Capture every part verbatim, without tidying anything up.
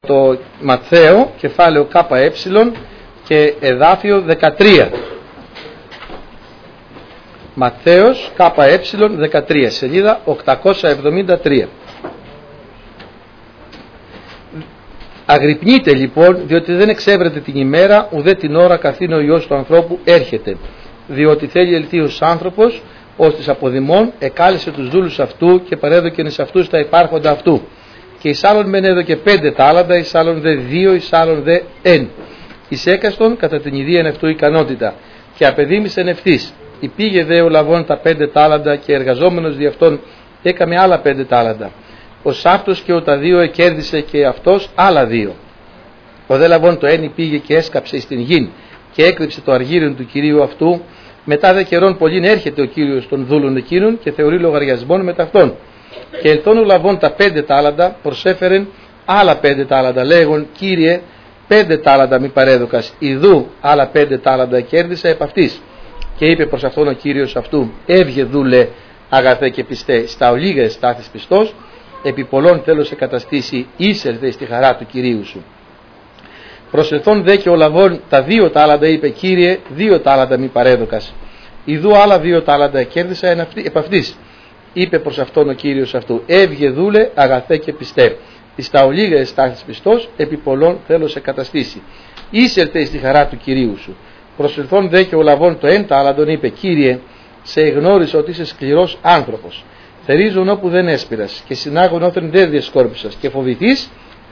Το Ματθαίο, κεφάλαιο ΚΕ και εδάφιο δεκατρία. Ματθαίος ΚΕ δεκατρία, σελίδα οκτακόσια εβδομήντα τρία. Αγρυπνείτε λοιπόν, διότι δεν εξέβρετε την ημέρα ουδέ την ώρα καθήν ο Υιός του ανθρώπου έρχεται, διότι θέλει ελθύος άνθρωπος ως της αποδημών εκάλεσε τους δούλους αυτού και παρέδοκεν εις αυτούς τα υπάρχοντα αυτού. Και εις άλλον μεν έδωκε πέντε τάλαντα, εις άλλον δε δύο, εις άλλον δε εν. Εις έκαστον κατά την ιδίαν αυτού ικανότητα, και απεδίμησεν ευθύς. Υπήγε δε ο λαβών τα πέντε τάλαντα, και εργαζόμενος δι' αυτόν έκαμε άλλα πέντε τάλαντα. Ο σάφτος και ο τα δύο εκέρδισε και αυτός άλλα δύο. Ο δε λαβών το ένα πήγε και έσκαψε στην γην, και έκρυψε το αργύριον του κυρίου αυτού. Μετά δε καιρών πολλήν έρχεται ο κύριος των δούλων εκείνων και θεωρεί λογαριασμόν με ταυτόν. Και ελθόν ο λαβών τα πέντε τάλαντα προσέφερεν άλλα πέντε τάλαντα, λέγον, Κύριε, πέντε τάλαντα μη παρέδοκας, ιδού άλλα πέντε τάλαντα κέρδισα επ' αυτής. Και είπε προς αυτόν ο κύριος αυτού, έβγε δούλε αγαθέ και πιστέ, στα ολίγα στάθης πιστός, επί πολλών θέλω σε καταστήσει, ήσελθε στη χαρά του κυρίου σου. Προσελθόν δε και ο λαβών τα δύο τάλαντα είπε, Κύριε, δύο τάλαντα μη παρέδοκας, ιδού άλλα δύο τάλαντα κέρδισα επ' αυτής. Είπε προς αυτόν ο κύριος αυτού, έβγε δούλε αγαθέ και πιστέ, εις τα ολίγα εστάθης πιστός, επί πολλών θέλω σε καταστήσει, ήσελθε στη χαρά του κυρίου σου. Προσελθόν δε και ο λαβών το εν τάλαντον είπε, Κύριε, σε εγνώρισα ότι είσαι σκληρός άνθρωπος, θερίζουν όπου δεν έσπηρας και συνάγων όταν δεν διασκόρπισας, και φοβηθείς,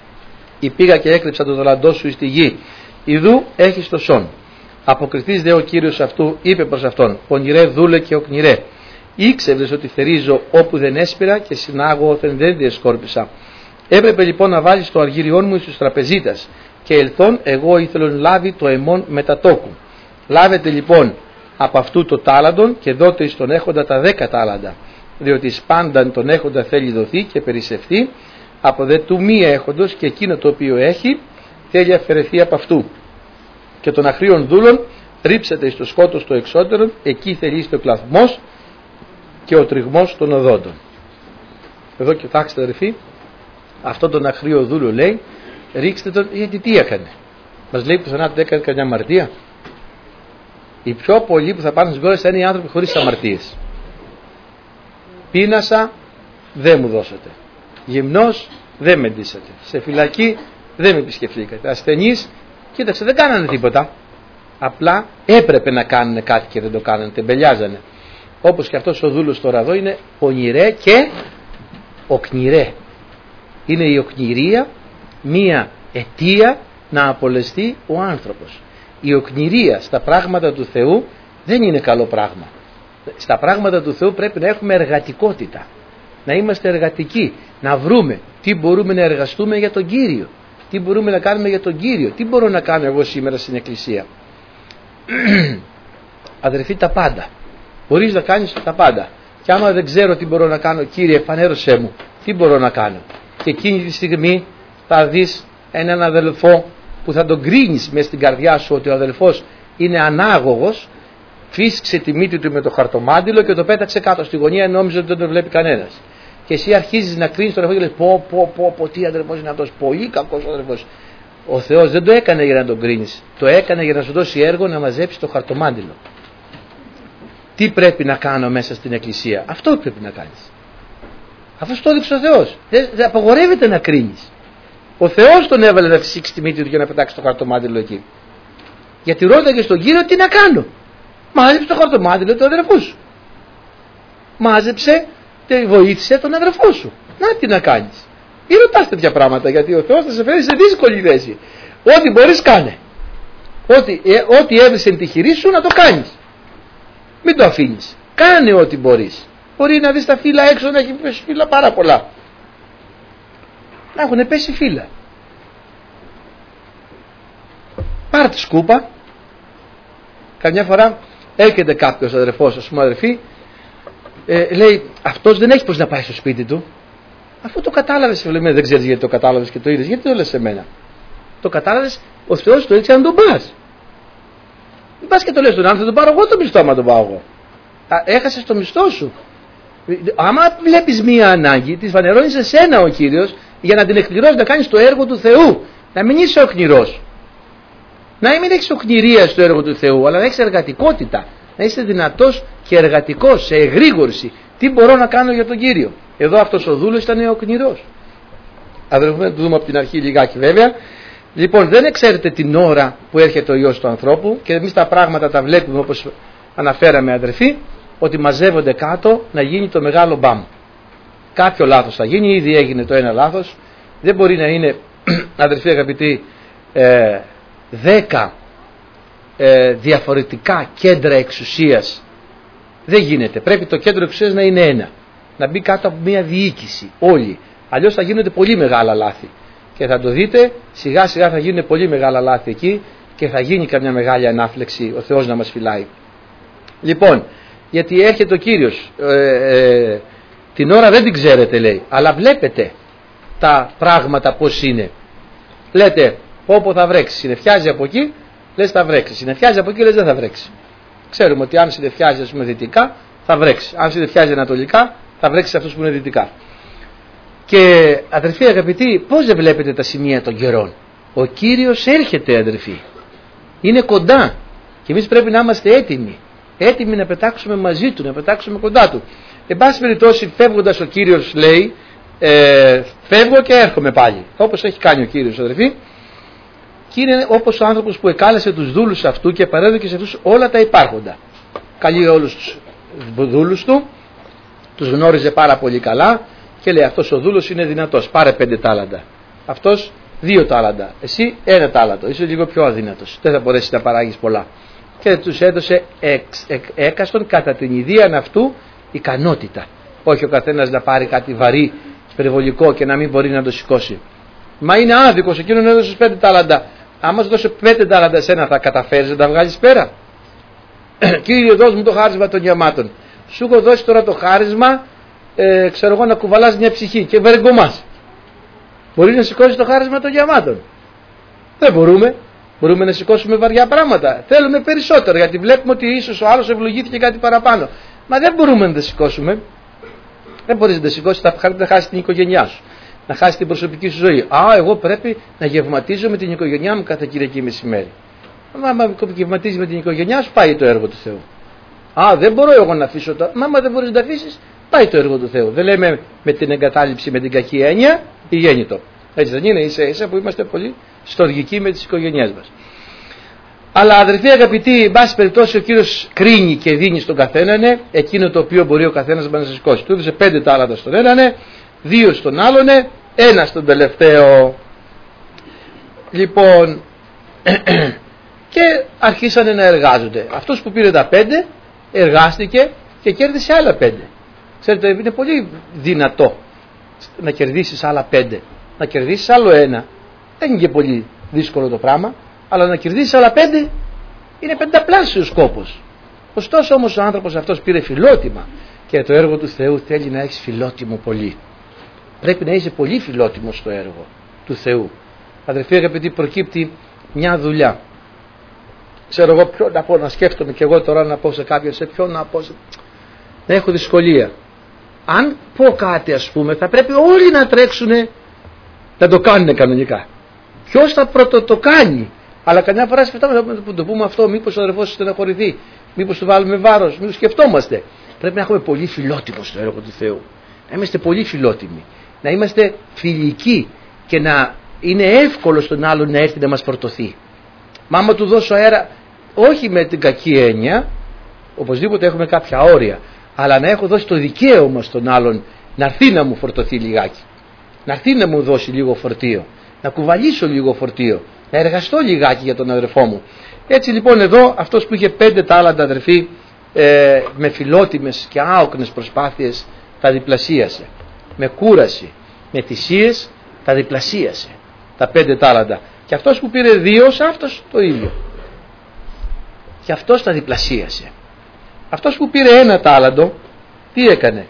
υπήγα και έκρυψα το ταλαντό σου εις τη γη, ιδού έχεις το σόν. Αποκριθείς δε ο κύριος αυτού είπε προς αυτόν, πονηρέ δούλε και οκνηρέ, ήξευρες ότι θερίζω όπου δεν έσπηρα και συνάγω όταν δεν διασκόρπισα. Έπρεπε λοιπόν να βάλεις το αργύριόν μου εις τους τραπεζίτας, και ελθόν εγώ ήθελον λάβει το αιμόν μετατόκου. Λάβετε λοιπόν από αυτού το τάλαντον και δότε εις τον έχοντα τα δέκα τάλαντα, διότι εις πάνταν τον έχοντα θέλει δοθεί και περισσευθεί, από δε του μη έχοντος, και εκείνο το οποίο έχει θέλει αφαιρεθεί από αυτού. Και των αχρίων δούλων ρίψετε εις το σκότος το εξώτερον, εκεί θελήσει ο κλαθμός και ο τριγμός των οδόντων. Εδώ κοιτάξτε αδερφοί, αυτόν τον αχρίο δούλο λέει, ρίξτε τον, γιατί τι έκανε. Μας λέει πουθενά ότι έκανε καμιά αμαρτία. Οι πιο πολλοί που θα πάνε στις γόρες θα είναι οι άνθρωποι χωρίς αμαρτίες. Πείνασα, δεν μου δώσατε. Γυμνός, δεν με ντύσατε. Σε φυλακή, δεν με επισκεφτήκατε. Ασθενείς, κοίταξε, δεν κάνανε τίποτα. Απλά έπρεπε να κάνουν κάτι και δεν το κάνανε, τεμπελιάζανε. Όπως και αυτός ο δούλος τώρα εδώ είναι πονηρέ και οκνηρέ. Είναι η οκνηρία μία αιτία να απολεστεί ο άνθρωπος. Η οκνηρία στα πράγματα του Θεού δεν είναι καλό πράγμα. Στα πράγματα του Θεού πρέπει να έχουμε εργατικότητα. Να είμαστε εργατικοί. Να βρούμε τι μπορούμε να εργαστούμε για τον Κύριο. Τι μπορούμε να κάνουμε για τον Κύριο. Τι μπορώ να κάνω εγώ σήμερα στην εκκλησία. Αδερφοί, τα πάντα. Μπορείς να κάνεις τα πάντα. Και άμα δεν ξέρω τι μπορώ να κάνω, Κύριε, φανέρωσέ μου τι μπορώ να κάνω. Και εκείνη τη στιγμή θα δεις έναν αδελφό που θα τον κρίνεις μες στην καρδιά σου ότι ο αδελφός είναι ανάγωγος, φύσκησε τη μύτη του με το χαρτομάτιλο και το πέταξε κάτω στη γωνία, νόμιζε ότι δεν τον βλέπει κανένας. Και εσύ αρχίζεις να κρίνεις τον αδελφό και λες, πω πω πω πω τι αδελφός είναι αυτός, πολύ κακός ο αδελφός. Ο Θεός δεν το έκανε για να τον κρίνεις, το έκανε για να σου δώσει έργο να μαζέψει το χαρτομάτιλο. Τι πρέπει να κάνω μέσα στην εκκλησία, αυτό πρέπει να κάνεις. Αυτό το έδειξε ο Θεός. Δεν, δεν απαγορεύεται να κρίνεις. Ο Θεός τον έβαλε να φυσήξει τη μύτη του για να πετάξει το χαρτομάτιλο εκεί. Γιατί ρώταγε στον Κύριο τι να κάνω. Μάζεψε το χαρτομάτιλο του αδερφού σου. Μάζεψε και βοήθησε τον αδερφό σου. Να τι να κάνεις. Μην ρωτάς τέτοια πράγματα, γιατί ο Θεός θα σε φέρει σε δύσκολη θέση. Ό,τι μπορείς κάνε. Ό,τι, ε, ό,τι έβρισε τη χειρή σου να το κάνεις. Μην το αφήνεις. Κάνε ό,τι μπορείς. Μπορεί να δεις τα φύλλα έξω να έχει πέσει φύλλα πάρα πολλά. Να έχουν πέσει φύλλα. Πάρ' τη σκούπα. Καμιά φορά έρχεται κάποιος αδερφός, ας πούμε αδερφή, ε, λέει αυτός δεν έχει πώς να πάει στο σπίτι του. Αφού το κατάλαβες, λέει, δεν ξέρεις γιατί το κατάλαβες και το είδες, γιατί το λες σε μένα. Το κατάλαβες, ο Θεός το έτσι να τον πας. Μην πας και το λες στον άνθρωπο, τον πάρω εγώ το μισθό, άμα τον πάω εγώ. Έχασες το μισθό σου. Άμα βλέπεις μία ανάγκη, τη φανερώνει σε σένα ο Κύριος για να την εκπληρώσεις να κάνεις το έργο του Θεού. Να μην είσαι οκνηρός. Να μην έχεις οκνηρία στο έργο του Θεού, αλλά να έχεις εργατικότητα. Να είσαι δυνατός και εργατικός, σε εγρήγορση. Τι μπορώ να κάνω για τον Κύριο. Εδώ αυτός ο δούλος ήταν οκνηρός. Αδερφέ, να το δούμε από την αρχή λιγάκι βέβαια. Λοιπόν, δεν ξέρετε την ώρα που έρχεται ο Υιός του ανθρώπου, και εμείς τα πράγματα τα βλέπουμε όπως αναφέραμε, αδερφοί, ότι μαζεύονται κάτω να γίνει το μεγάλο μπαμ. Κάποιο λάθος θα γίνει, ήδη έγινε το ένα λάθος. Δεν μπορεί να είναι, αδερφοί αγαπητοί, ε, δέκα ε, διαφορετικά κέντρα εξουσίας. Δεν γίνεται. Πρέπει το κέντρο εξουσίας να είναι ένα. Να μπει κάτω από μια διοίκηση όλοι. Αλλιώς θα γίνονται πολύ μεγάλα λάθη. Και θα το δείτε, σιγά σιγά θα γίνουν πολύ μεγάλα λάθη εκεί και θα γίνει καμιά μεγάλη ανάφλεξη, ο Θεός να μας φυλάει. Λοιπόν, γιατί έρχεται ο Κύριος, ε, ε, την ώρα δεν την ξέρετε λέει, αλλά βλέπετε τα πράγματα πώς είναι. Λέτε, όπου θα βρέξει, συννεφιάζει από εκεί, λες θα βρέξει, συννεφιάζει από εκεί, λες δεν θα βρέξει. Ξέρουμε ότι αν συννεφιάζει, ας πούμε, δυτικά, θα βρέξει. Αν συννεφιάζει ανατολικά, θα βρέξει σε αυτούς που είναι δυτικά. Και αδερφοί αγαπητοί, πώς δεν βλέπετε τα σημεία των καιρών. Ο Κύριος έρχεται, αδερφοί. Είναι κοντά. Και εμείς πρέπει να είμαστε έτοιμοι. Έτοιμοι να πετάξουμε μαζί Του, να πετάξουμε κοντά Του. Εν πάση περιπτώσει, φεύγοντας ο Κύριος λέει, ε, φεύγω και έρχομαι πάλι. Όπως έχει κάνει ο Κύριος, αδερφοί. Και είναι όπως ο άνθρωπος που εκάλεσε τους δούλους αυτού και παρέδωκε σε αυτούς όλα τα υπάρχοντα. Καλεί όλους τους δούλους του, τους γνώριζε πάρα πολύ καλά. Και λέει, αυτός ο δούλος είναι δυνατός, πάρε πέντε τάλαντα. Αυτός δύο τάλαντα. Εσύ ένα τάλαντο, είσαι λίγο πιο αδύνατος. Δεν θα μπορέσεις να παράγεις πολλά. Και τους έδωσε εξ, εκ, έκαστον κατά την ιδίαν αυτού ικανότητα. Όχι ο καθένας να πάρει κάτι βαρύ, περιβολικό και να μην μπορεί να το σηκώσει. Μα είναι άδικος, εκείνον έδωσε πέντε τάλαντα. Άμα σου δώσει πέντε τάλαντα εσένα, θα καταφέρεις να τα βγάλεις πέρα. Κύριε, δώσ' μου το χάρισμα των γεμάτων. Σου έχω δώσει τώρα το χάρισμα. Ε, ξέρω εγώ, να κουβαλάς μια ψυχή και βερεγκομάς. Μπορεί να σηκώσει το χάρισμα των γεμάτων. Δεν μπορούμε. Μπορούμε να σηκώσουμε βαριά πράγματα. Θέλουμε περισσότερο, γιατί βλέπουμε ότι ίσως ο άλλος ευλογήθηκε κάτι παραπάνω. Μα δεν μπορούμε να τα σηκώσουμε. Δεν μπορείς να τα σηκώσεις, θα χάσεις την οικογένειά σου. Να χάσεις την προσωπική σου ζωή. Α, εγώ πρέπει να γευματίζω με την οικογένειά μου κάθε Κυριακή μεσημέρι. Μα γευματίζει με την οικογένειά σου, πάει το έργο του Θεού. Α, δεν μπορώ εγώ να αφήσω το. Μα, μα δεν μπορείς να τα αφήσεις. Πάει το έργο του Θεού. Δεν λέμε με την εγκατάλειψη, με την κακή έννοια ή γέννητο. Έτσι δεν είναι, ίσα ίσα που είμαστε πολύ στοργικοί με τις οικογένειές μας. Αλλά αδερφοί αγαπητοί, εν πάση περιπτώσει ο Κύριος κρίνει και δίνει στον καθέναν εκείνο το οποίο μπορεί ο καθένας να σας σηκώσει. Του έδωσε πέντε τάλαντα στον έναν, δύο στον άλλον, ένα στον τελευταίο. Λοιπόν, και αρχίσανε να εργάζονται. Αυτός που πήρε τα πέντε εργάστηκε και κέρδισε άλλα πέντε. Ξέρετε, είναι πολύ δυνατό να κερδίσεις άλλα πέντε. Να κερδίσεις άλλο ένα δεν είναι και πολύ δύσκολο το πράγμα, αλλά να κερδίσεις άλλα πέντε είναι πενταπλάσιος σκόπος. Ωστόσο όμως ο άνθρωπος αυτός πήρε φιλότιμα, και το έργο του Θεού θέλει να έχεις φιλότιμο πολύ. Πρέπει να είσαι πολύ φιλότιμος στο έργο του Θεού. Αδερφοί αγαπητοί, προκύπτει μια δουλειά. Ξέρω εγώ ποιο να πω, να σκέφτομαι και εγώ τώρα να πω σε κάποιον, σε ποιον να πω. Σε... Να έχω δυσκολία. Αν πω κάτι, ας πούμε, θα πρέπει όλοι να τρέξουν να το κάνουν κανονικά. Ποιος θα πρώτο το κάνει? Αλλά καμιά φορά σκεφτόμαστε που το πούμε αυτό, μήπως ο αδερφός στεναχωρηθεί, μήπως του βάλουμε βάρος, μήπως σκεφτόμαστε. Πρέπει να έχουμε πολύ φιλότιμο στο έργο του Θεού. Να είμαστε πολύ φιλότιμοι. Να είμαστε φιλικοί και να είναι εύκολο στον άλλον να έρθει να μας φορτωθεί. Μα άμα του δώσω αέρα, όχι με την κακή έννοια, οπωσδήποτε έχουμε κάποια όρια, αλλά να έχω δώσει το δικαίωμα στον άλλον να έρθει να μου φορτωθεί λιγάκι. Να έρθει να μου δώσει λίγο φορτίο. Να κουβαλήσω λίγο φορτίο. Να εργαστώ λιγάκι για τον αδερφό μου. Έτσι λοιπόν εδώ αυτός που είχε πέντε τάλαντα, αδερφοί, ε, με φιλότιμες και άοκνες προσπάθειες τα διπλασίασε. Με κούραση, με θυσίες τα διπλασίασε. Τα πέντε τάλαντα. Και αυτός που πήρε δύο, σε αυτός το ίδιο. Και αυτός τα διπλασίασε. Αυτός που πήρε ένα τάλαντο, τι έκανε?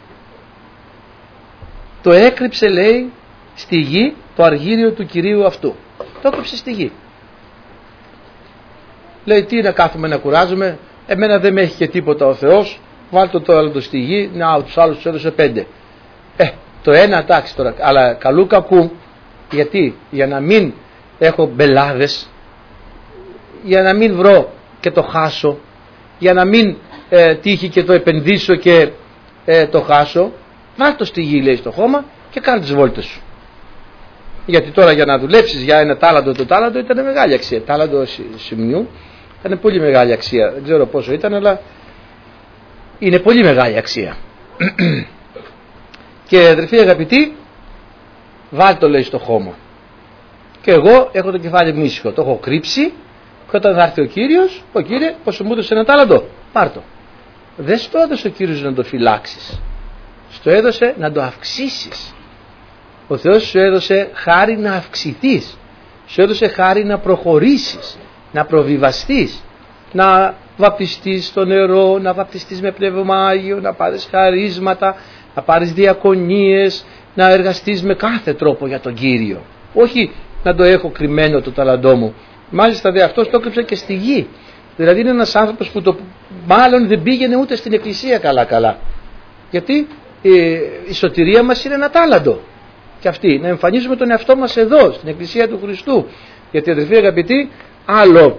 Το έκρυψε, λέει, στη γη το αργύριο του Κυρίου αυτού. Το έκρυψε στη γη. Λέει, τι να κάθομαι να κουράζομαι, εμένα δεν με έχει και τίποτα ο Θεός, βάλτε το τάλαντο στη γη, να τους άλλους τους έδωσε πέντε. Ε, Το ένα εντάξει τώρα, αλλά καλού κακού, γιατί, για να μην έχω μπελάδες, για να μην βρω και το χάσω, για να μην ε, τύχει και το επενδύσω και ε, το χάσω, βάλ' το στη γη, λέει, στο χώμα και κάνε τις βόλτες σου. Γιατί τώρα για να δουλέψεις για ένα τάλαντο, το τάλαντο ήταν μεγάλη αξία. Τάλαντο σημειού ήταν πολύ μεγάλη αξία. Δεν ξέρω πόσο ήταν, αλλά είναι πολύ μεγάλη αξία. Και αδερφοί αγαπητοί, βάλ' το, λέει, στο χώμα. Και εγώ έχω το κεφάλι μου ήσυχο, το έχω κρύψει, και όταν θα έρθει ο Κύριος, ο Κύριε, πόσο μου έδωσε ένα τάλαντο, πάρ' το. Δεν στο έδωσε ο Κύριος να το φυλάξεις, στο έδωσε να το αυξήσεις. Ο Θεός σου έδωσε χάρη να αυξηθείς, σου έδωσε χάρη να προχωρήσεις, να προβιβαστείς, να βαπτιστείς στο νερό, να βαπτιστείς με πνεύμα Άγιο, να πάρεις χαρίσματα, να πάρεις διακονίες, να εργαστείς με κάθε τρόπο για τον Κύριο. Όχι να το έχω κρυμμένο το ταλαντό μου. Μάλιστα δε αυτός το έκρυψε και στη γη. Δηλαδή είναι ένας άνθρωπος που το, μάλλον δεν πήγαινε ούτε στην εκκλησία καλά καλά. Γιατί ε, η σωτηρία μας είναι ένα τάλαντο. Και αυτή, να εμφανίζουμε τον εαυτό μας εδώ, στην εκκλησία του Χριστού. Γιατί αδελφοί αγαπητοί, άλλο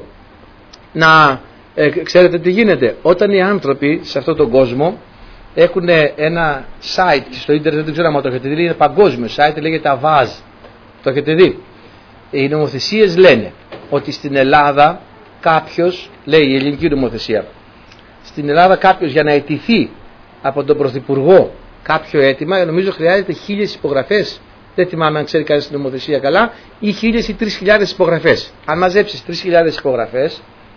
να ε, ξέρετε τι γίνεται. Όταν οι άνθρωποι σε αυτόν τον κόσμο έχουν ένα site στο ίντερνετ, δεν ξέρω αν το έχετε δει, είναι παγκόσμιο site, λέγεται Avaz. Το έχετε δει. Οι νομοθεσίες λένε ότι στην Ελλάδα κάποιος, λέει η ελληνική νομοθεσία, στην Ελλάδα κάποιος για να αιτηθεί από τον Πρωθυπουργό κάποιο αίτημα, νομίζω χρειάζεται χίλιες υπογραφές, δεν θυμάμαι αν ξέρει κανείς την νομοθεσία καλά, ή χίλιες ή τρεις χιλιάδες υπογραφές. Αν μαζέψεις τρεις χιλιάδες υπογραφές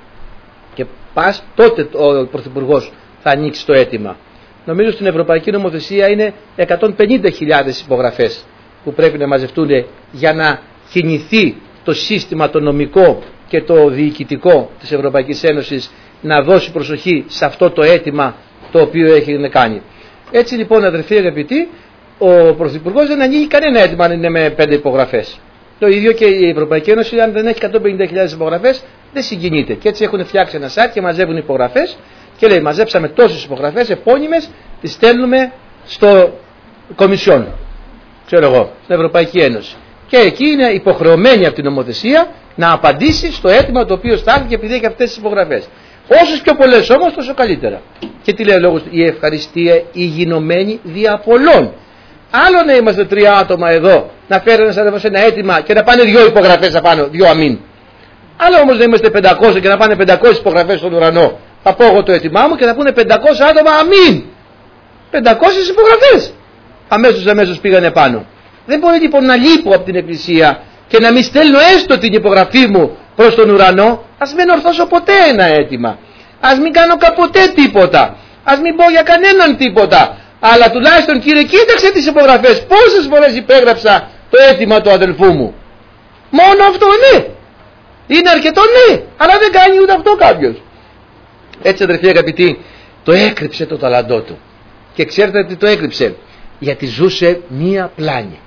και πας, τότε ο Πρωθυπουργός θα ανοίξει το αίτημα. Νομίζω στην Ευρωπαϊκή Νομοθεσία είναι εκατόν πενήντα χιλιάδες υπογραφές που πρέπει να μαζευτούν για να κινηθεί το σύστημα το νομικό και το διοικητικό της Ευρωπαϊκής Ένωσης να δώσει προσοχή σε αυτό το αίτημα το οποίο έχει να κάνει. Έτσι λοιπόν αδερφοί αγαπητοί, ο Πρωθυπουργός δεν ανοίγει κανένα αίτημα αν είναι με πέντε υπογραφές. Το ίδιο και η Ευρωπαϊκή Ένωση, αν δεν έχει εκατόν πενήντα χιλιάδες υπογραφές, δεν συγκινείται. Και έτσι έχουν φτιάξει ένα site και μαζεύουν υπογραφές και λέει μαζέψαμε τόσες υπογραφές επώνυμες, τις στέλνουμε στο Κομισιόν, ξέρω εγώ, στην Ευρωπαϊκή Ένωση. Και εκεί είναι υποχρεωμένη από την νομοθεσία να απαντήσει στο αίτημα το οποίο στάλθηκε επειδή έχει αυτές τις υπογραφές. Όσες πιο πολλές όμως, τόσο καλύτερα. Και τι λέει ο λόγος, η ευχαριστία ηγινωμένη δια πολλών. Άλλο να είμαστε τρία άτομα εδώ, να φέρει ένας αδερφός ένα αίτημα και να πάνε δύο υπογραφές απάνω, δύο αμήν. Άλλο όμως να είμαστε πεντακόσιοι και να πάνε πεντακόσιες υπογραφές στον ουρανό. Θα πω εγώ το αίτημά μου και θα πούνε πεντακόσια άτομα αμήν. πεντακόσιες υπογραφές. Αμέσως αμέσως πήγανε πάνω. Δεν μπορεί λοιπόν να λείπω από την Εκκλησία και να μην στέλνω έστω την υπογραφή μου προς τον ουρανό. Ας μην ορθώσω ποτέ ένα αίτημα. Ας μην κάνω κάποτε τίποτα. Ας μην πω για κανέναν τίποτα. Αλλά τουλάχιστον Κύριε κοίταξε τις υπογραφές. Πόσες φορές υπέγραψα το αίτημα του αδελφού μου. Μόνο αυτό ναι. Είναι αρκετό ναι. Αλλά δεν κάνει ούτε αυτό κάποιος. Έτσι αδελφοί αγαπητοί, το έκρυψε το ταλαντό του. Και ξέρετε τι το έκρυψε. Γιατί ζούσε μία πλάνη.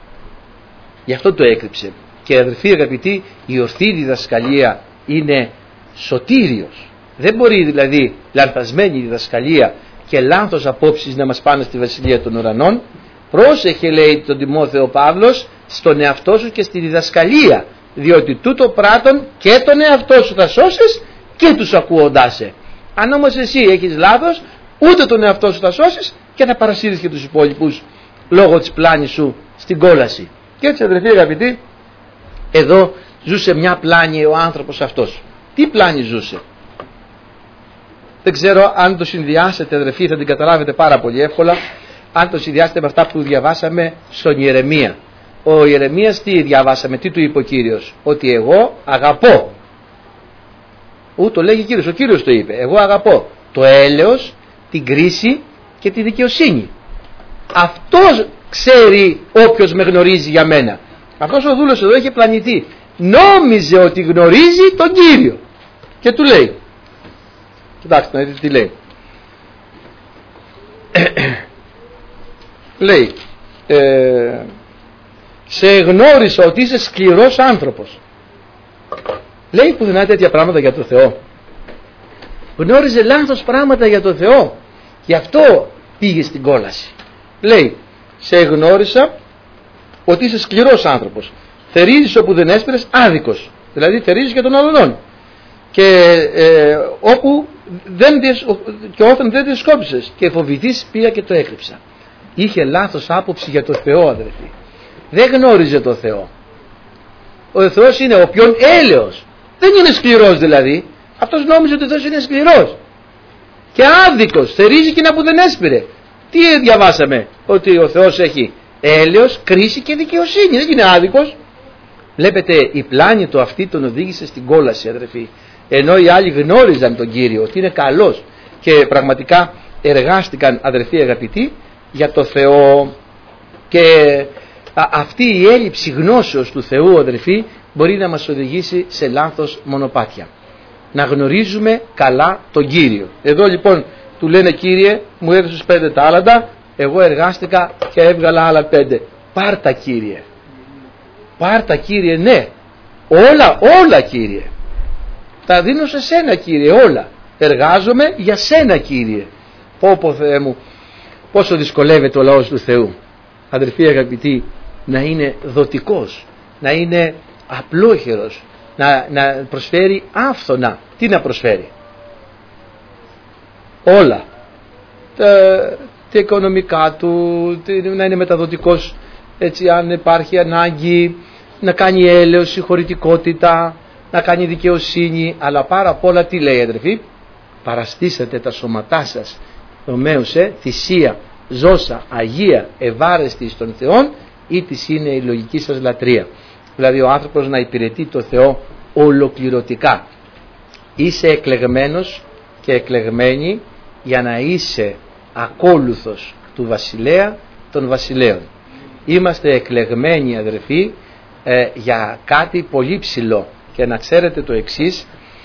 Γι' αυτό το έκρυψε. Και αδελφοί αγαπητοί, η ορθή διδασκαλία είναι σωτήριος. Δεν μπορεί δηλαδή λανθασμένη διδασκαλία και λάθος απόψεις να μας πάνε στη Βασιλεία των Ουρανών. Πρόσεχε, λέει τον Τιμόθεο Παύλος, στον εαυτό σου και στη διδασκαλία, διότι τούτο πράττον και τον εαυτό σου θα σώσεις και τους ακούοντάς σε. Αν όμως εσύ έχεις λάθος, ούτε τον εαυτό σου θα σώσεις και θα παρασύρεις και τους υπόλοιπους λόγω της πλάνης σου στην κόλαση. Και έτσι αδελφοί αγαπητοί, εδώ ζούσε μια πλάνη ο άνθρωπος αυτός. Τι πλάνη ζούσε? Δεν ξέρω αν το συνδυάσετε αδελφοί, θα την καταλάβετε πάρα πολύ εύκολα αν το συνδυάσετε με αυτά που διαβάσαμε στον Ιερεμία. Ο Ιερεμίας τι διαβάσαμε, τι του είπε ο Κύριος? Ότι εγώ αγαπώ. Ού το λέγει ο Κύριος, ο Κύριος το είπε. Εγώ αγαπώ το έλεος, την κρίση και τη δικαιοσύνη. Αυτός ξέρει όποιος με γνωρίζει για μένα. Αυτός ο δούλος εδώ είχε πλανηθεί. Νόμιζε ότι γνωρίζει τον Κύριο. Και του λέει. Κοιτάξτε να δείτε τι λέει. Λέει. Ε, σε γνώρισα ότι είσαι σκληρός άνθρωπος. Λέει πουθενά τέτοια πράγματα για τον Θεό? Γνώριζε λάθος πράγματα για τον Θεό. Γι' αυτό πήγε στην κόλαση. Λέει, σε εγνώρισα ότι είσαι σκληρός άνθρωπος. Θερίζεις όπου δεν έσπηρες, άδικος. Δηλαδή θερίζεις για τον αλλονών. Και ε, όπου δεν, και όταν δεν διασκόπησες και φοβηθείς πήγα και το έκρυψα. Είχε λάθος άποψη για το Θεό, αδερφοί. Δεν γνώριζε το Θεό. Ο Θεός είναι ο ποιον έλεος. Δεν είναι σκληρός δηλαδή. Αυτός νόμιζε ότι ο Θεός είναι σκληρός και άδικος, θερίζει εκείνα που δεν έσπηρε. Τι διαβάσαμε? Ότι ο Θεός έχει έλεος, κρίση και δικαιοσύνη. Δεν είναι άδικος. Βλέπετε, η πλάνη του αυτή τον οδήγησε στην κόλαση, αδερφοί. Ενώ οι άλλοι γνώριζαν τον Κύριο ότι είναι καλός και πραγματικά εργάστηκαν, αδερφοί αγαπητοί, για το Θεό. Και α, αυτή η έλλειψη γνώσεως του Θεού, αδερφοί, μπορεί να μας οδηγήσει σε λάθος μονοπάτια. Να γνωρίζουμε καλά τον Κύριο. Εδώ λοιπόν του λένε, Κύριε, μου έδωσες πέντε τάλαντα, εγώ εργάστηκα και έβγαλα άλλα πέντε. Πάρτα, Κύριε. Πάρτα, Κύριε, ναι. Όλα, όλα, Κύριε. Τα δίνω σε σένα, Κύριε, όλα. Εργάζομαι για σένα, Κύριε. Πω πω, Θεέ μου, πόσο δυσκολεύεται ο λαός του Θεού. Αδερφοί αγαπητοί, να είναι δοτικός, να είναι απλόχερος, να, να προσφέρει άφθονα. Τι να προσφέρει? Όλα. Τα, τα οικονομικά του, να είναι μεταδοτικός, έτσι, αν υπάρχει ανάγκη, να κάνει έλεος, συγχωρητικότητα, να κάνει δικαιοσύνη, αλλά πάρα απ' όλα τι λέει, αδερφοί? Παραστήσατε τα σώματά σας, Ρωμαίωσε, θυσία, ζώσα, αγία, ευάρεστη στον Θεόν, ή της είναι η λογική σας λατρεία. Δηλαδή ο άνθρωπος να υπηρετεί το Θεό ολοκληρωτικά. Είσαι εκλεγμένος και εκλεγμένη για να είσαι ακόλουθος του βασιλέα των βασιλέων. Είμαστε εκλεγμένοι, αδερφοί, ε, για κάτι πολύ ψηλό. Και να ξέρετε το εξής,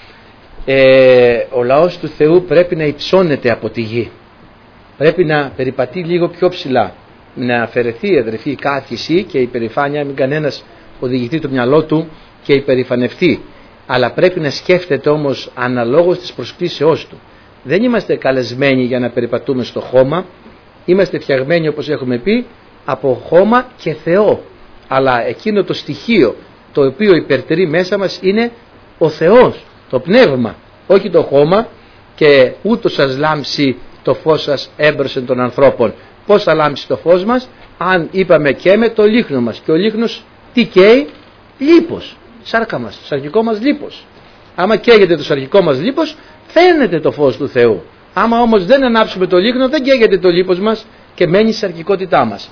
ε, ο λαός του Θεού πρέπει να υψώνεται από τη γη. Πρέπει να περιπατεί λίγο πιο ψηλά. Να αφαιρεθεί, αδερφοί, η κάθιση και η περηφάνεια, μην κανένας οδηγηθεί το μυαλό του και υπερηφανευτεί. Αλλά πρέπει να σκέφτεται όμως αναλόγως της προσκλήσεώς του. Δεν είμαστε καλεσμένοι για να περιπατούμε στο χώμα. Είμαστε φτιαγμένοι, όπως έχουμε πει, από χώμα και Θεό. Αλλά εκείνο το στοιχείο το οποίο υπερτερεί μέσα μας είναι ο Θεός, το πνεύμα, όχι το χώμα. Και ούτω σας λάμψει το φως σας έμπροσθεν των ανθρώπων. Πώς θα λάμψει το φως μας? Αν είπαμε και με το λίχνο μας. Και ο λίχνος τι καίει? Λίπος. Σάρκα μας, το σαρκικό μας λίπος. Άμα καίγεται το σαρκικό μας λίπος, φαίνεται το φως του Θεού. Άμα όμως δεν ανάψουμε το λίχνο, δεν καίγεται το λίπος μας και μένει η σαρκικότητά μας.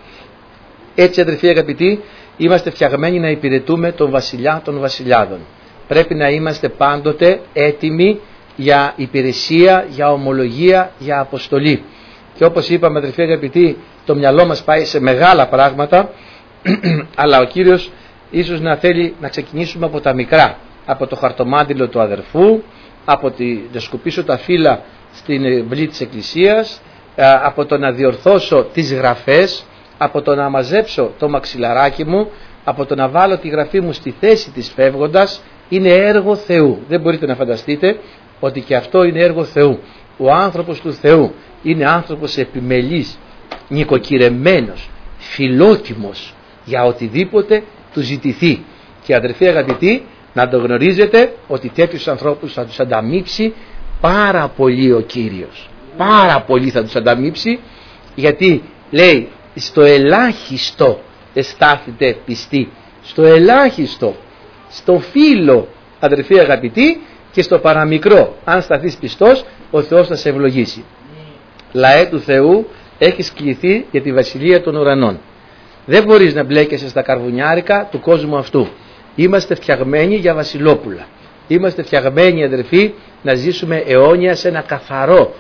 Έτσι, αδερφοί αγαπητοί, είμαστε φτιαγμένοι να υπηρετούμε τον βασιλιά των βασιλιάδων. Πρέπει να είμαστε πάντοτε έτοιμοι για υπηρεσία, για ομολογία, για αποστολή. Και όπως είπαμε, αδερφοί αγαπητοί, το μυαλό μας πάει σε μεγάλα πράγματα, αλλά ο Κύριος ίσως να θέλει να ξεκινήσουμε από τα μικρά, από το χαρτομάτιλο του αδερφού, από τη, να σκουπίσω τα φύλλα στην βλή της Εκκλησίας, από το να διορθώσω τις γραφές, από το να μαζέψω το μαξιλαράκι μου, από το να βάλω τη γραφή μου στη θέση της φεύγοντας. Είναι έργο Θεού. Δεν μπορείτε να φανταστείτε ότι και αυτό είναι έργο Θεού. Ο άνθρωπος του Θεού είναι άνθρωπος επιμελής, νοικοκυρεμένος, φιλότιμος για οτιδήποτε του ζητηθεί. Και αδερφοί αγαπητοί, να το γνωρίζετε ότι τέτοιους ανθρώπους θα τους ανταμείψει πάρα πολύ ο Κύριος. Πάρα πολύ θα τους ανταμείψει, γιατί λέει στο ελάχιστο εστάθητε πιστοί. Στο ελάχιστο, στο φύλλο, αδερφοί αγαπητοί, και στο παραμικρό, αν σταθείς πιστός, ο Θεός θα σε ευλογήσει. Λαέ του Θεού, έχεις κληθεί για τη βασιλεία των ουρανών. Δεν μπορείς να μπλέκεσαι στα καρβουνιάρικα του κόσμου αυτού. Είμαστε φτιαγμένοι για βασιλόπουλα. Είμαστε φτιαγμένοι, αδερφοί, να ζήσουμε αιώνια σε ένα καθαρό,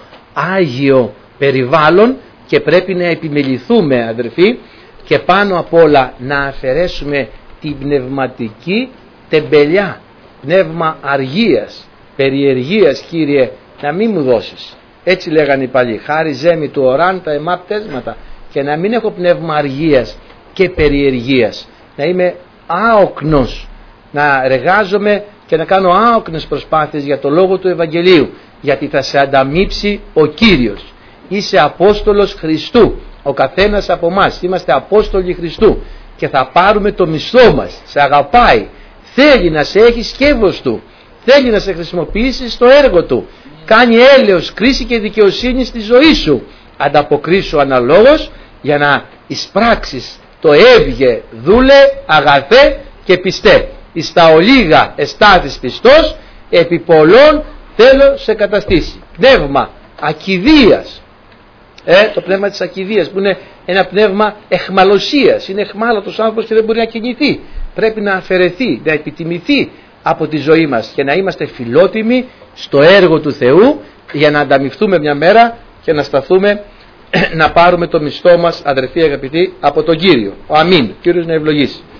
άγιο περιβάλλον, και πρέπει να επιμεληθούμε, αδερφοί, και πάνω απ' όλα να αφαιρέσουμε την πνευματική τεμπελιά, πνεύμα αργίας, περιεργίας, Κύριε, να μην μου δώσεις. Έτσι λέγανε οι παλιοί, χάριζέ μη του οράν τα εμά πτέσματα, και να μην έχω πνεύμα αργίας και περιεργίας, να είμαι άοκνος, να εργάζομαι και να κάνω άοκνες προσπάθειες για το λόγο του Ευαγγελίου, γιατί θα σε ανταμείψει ο Κύριος. Είσαι Απόστολος Χριστού, ο καθένας από εμάς είμαστε Απόστολοι Χριστού και θα πάρουμε το μισθό μας. Σε αγαπάει, θέλει να σε έχει σκεύος του, θέλει να σε χρησιμοποιήσει στο έργο του, κάνει έλεος, κρίση και δικαιοσύνη στη ζωή σου. Ανταποκρίσου αναλόγως για να εισπράξεις το έβγε δούλε αγαθέ και πιστέ. Εις τα ολίγα εστάθης πιστός, επί πολλών θέλω σε καταστήσει. Πνεύμα ακηδείας, ε, το πνεύμα της ακηδείας που είναι ένα πνεύμα εχμαλωσίας. Είναι εχμάλωτος άνθρωπος και δεν μπορεί να κινηθεί. Πρέπει να αφαιρεθεί, να επιτιμηθεί από τη ζωή μας και να είμαστε φιλότιμοι στο έργο του Θεού για να ανταμειφθούμε μια μέρα και να σταθούμε να πάρουμε το μισθό μας, αδερφοί αγαπητοί, από τον Κύριο. Ο αμήν. Κύριος να ευλογήσει.